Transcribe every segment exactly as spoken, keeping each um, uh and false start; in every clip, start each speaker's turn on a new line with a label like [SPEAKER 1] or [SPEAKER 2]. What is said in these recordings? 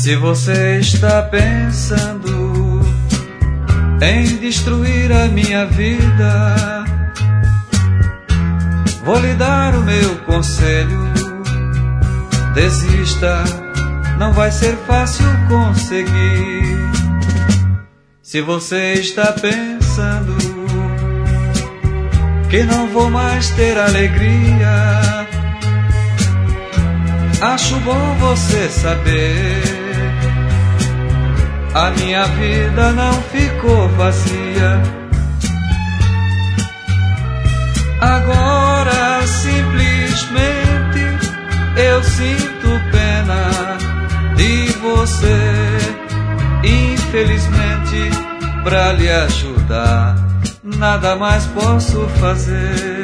[SPEAKER 1] Se você está pensando em destruir a minha vida, vou lhe dar o meu conselho: desista, não vai ser fácil conseguir. Se você está pensando que não vou mais ter alegria, acho bom você saber, a minha vida não ficou vazia. Agora simplesmente eu sinto pena de você. Infelizmente, pra lhe ajudar, nada mais posso fazer.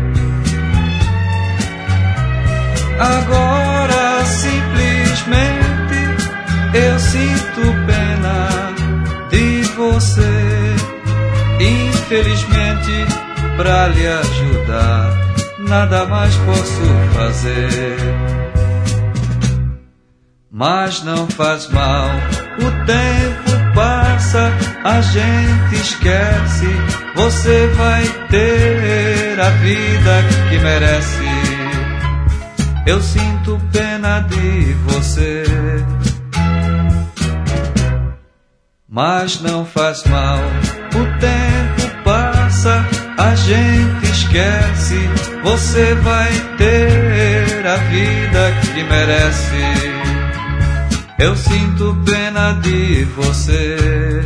[SPEAKER 1] Agora simplesmente eu sinto pena de você. Infelizmente, pra lhe ajudar, nada mais posso fazer. Mas não faz mal, o tempo passa, a gente esquece. Você vai ter a vida que merece. Eu sinto pena de você, mas não faz mal, o tempo passa, a gente esquece. Você vai ter a vida que merece. Eu sinto pena de você.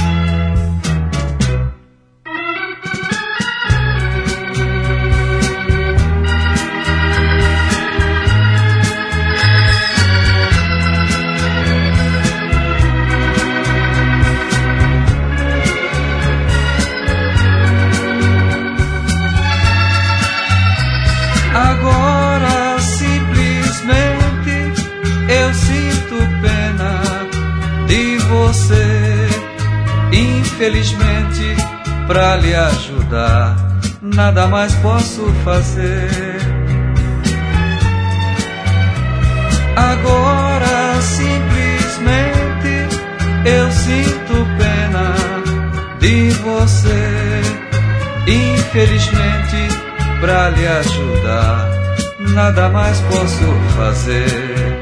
[SPEAKER 1] Agora simplesmente eu sinto pena de você. Infelizmente, pra lhe ajudar, nada mais posso fazer. Agora simplesmente eu sinto pena de você. Infelizmente, pra lhe ajudar, nada mais posso fazer.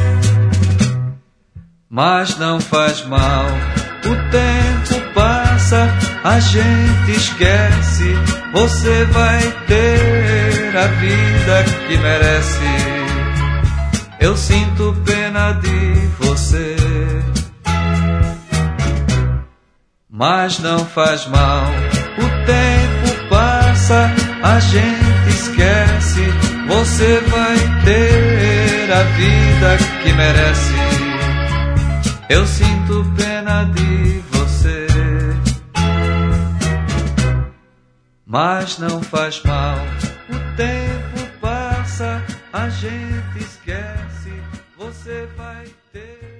[SPEAKER 1] Mas não faz mal, o tempo passa, a gente esquece. Você vai ter a vida que merece. Eu sinto pena de você, mas não faz mal, o tempo passa, a gente esquece. Você vai ter a vida que merece. Eu sinto pena de você, mas não faz mal, o tempo passa, a gente esquece. Você vai ter